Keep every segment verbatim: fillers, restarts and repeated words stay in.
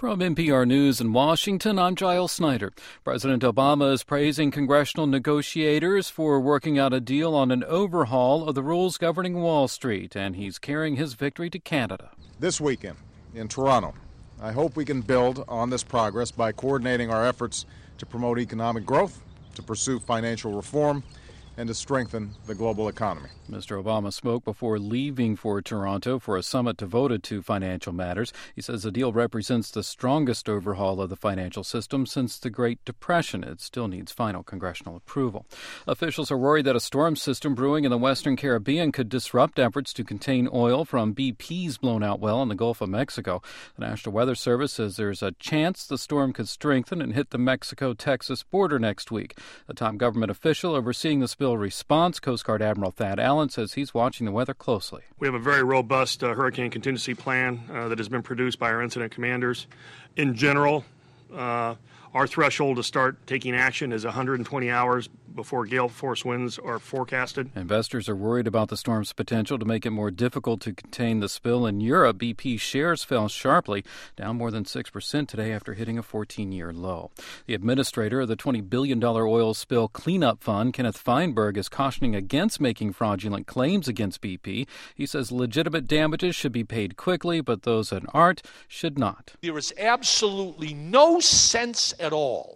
From N P R News in Washington, I'm Giles Snyder. President Obama is praising congressional negotiators for working out a deal on an overhaul of the rules governing Wall Street, and he's carrying his victory to Canada. This weekend in Toronto, I hope we can build on this progress by coordinating our efforts to promote economic growth, to pursue financial reform, and to strengthen the global economy. Mister Obama spoke before leaving for Toronto for a summit devoted to financial matters. He says the deal represents the strongest overhaul of the financial system since the Great Depression. It still needs final congressional approval. Officials are worried that a storm system brewing in the Western Caribbean could disrupt efforts to contain oil from B P's blown-out well in the Gulf of Mexico. The National Weather Service says there's a chance the storm could strengthen and hit the Mexico-Texas border next week. A top government official overseeing the spill response, Coast Guard Admiral Thad Allen, says he's watching the weather closely. We have a very robust uh, hurricane contingency plan uh, that has been produced by our incident commanders. In general, uh, our threshold to start taking action is one hundred twenty hours before gale force winds are forecasted. Investors are worried about the storm's potential to make it more difficult to contain the spill in Europe. B P shares fell sharply, down more than six percent today after hitting a fourteen-year low. The administrator of the twenty billion dollars oil spill cleanup fund, Kenneth Feinberg, is cautioning against making fraudulent claims against B P. He says legitimate damages should be paid quickly, but those that aren't should not. There is absolutely no sense at all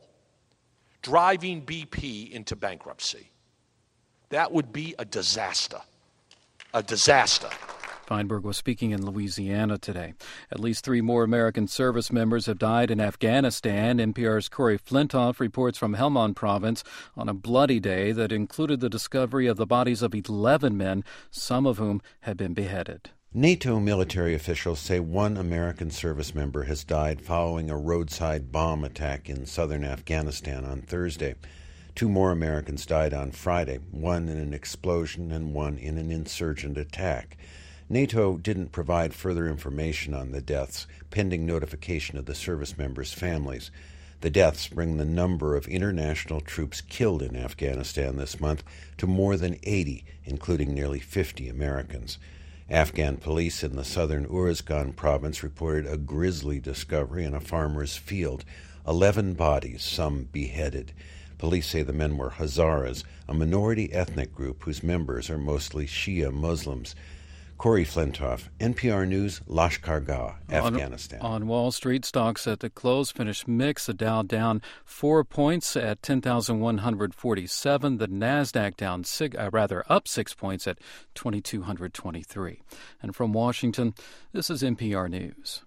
driving B P into bankruptcy. That would be a disaster. A disaster. Feinberg was speaking in Louisiana today. At least three more American service members have died in Afghanistan. N P R's Corey Flintoff reports from Helmand province on a bloody day that included the discovery of the bodies of eleven men, some of whom had been beheaded. NATO military officials say one American service member has died following a roadside bomb attack in southern Afghanistan on Thursday. Two more Americans died on Friday, one in an explosion and one in an insurgent attack. NATO didn't provide further information on the deaths, pending notification of the service members' families. The deaths bring the number of international troops killed in Afghanistan this month to more than eighty, including nearly fifty Americans. Afghan police in the southern Uruzgan province reported a grisly discovery in a farmer's field. Eleven bodies, some beheaded. Police say the men were Hazaras, a minority ethnic group whose members are mostly Shia Muslims. Corey Flintoff, N P R News, Lashkargah, Afghanistan. On, on Wall Street, stocks at the close finished mixed. The Dow down four points at ten thousand one hundred forty-seven. The Nasdaq down six, uh, rather up six points at two thousand two hundred twenty-three. And from Washington, this is N P R News.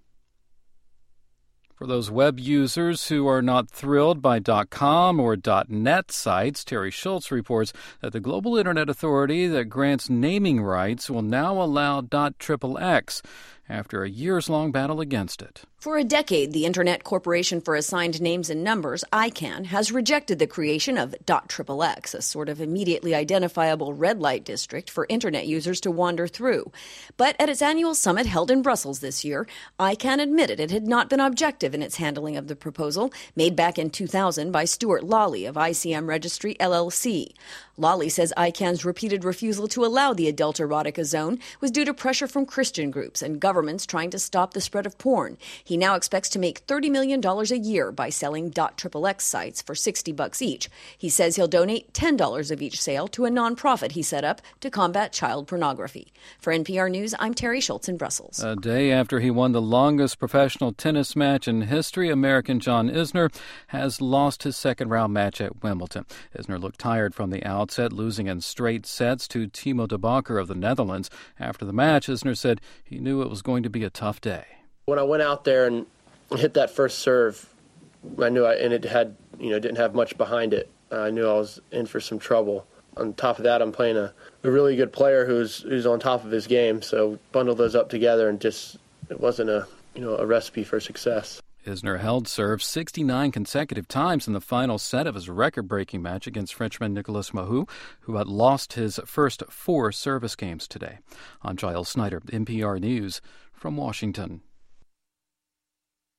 For those web users who are not thrilled by .com or .net sites, Terry Schultz reports that the Global Internet Authority that grants naming rights will now allow .xxx after a years-long battle against it. For a decade, the Internet Corporation for Assigned Names and Numbers, I CANN, has rejected the creation of .xxx, a sort of immediately identifiable red light district for Internet users to wander through. But at its annual summit held in Brussels this year, I CANN admitted it had not been objective in its handling of the proposal, made back in two thousand by Stuart Lawley of I C M Registry, L L C. Lawley says I CANN's repeated refusal to allow the adult erotica zone was due to pressure from Christian groups and governments trying to stop the spread of porn. He now expects to make thirty million dollars a year by selling .xxx sites for sixty bucks each. He says he'll donate ten dollars of each sale to a nonprofit he set up to combat child pornography. For N P R News, I'm Terry Schultz in Brussels. A day after he won the longest professional tennis match in history, American John Isner has lost his second-round match at Wimbledon. Isner looked tired from the outset, losing in straight sets to Timo de Bakker of the Netherlands. After the match, Isner said he knew it was going to be a tough day. When I went out there and hit that first serve, I knew I, and it had, you know, didn't have much behind it. Uh, I knew I was in for some trouble. On top of that, I'm playing a, a really good player who's who's on top of his game. So bundle those up together, and just it wasn't a you know a recipe for success. Isner held serve sixty-nine consecutive times in the final set of his record-breaking match against Frenchman Nicolas Mahut, who had lost his first four service games today. I'm Giles Snyder, N P R News from Washington.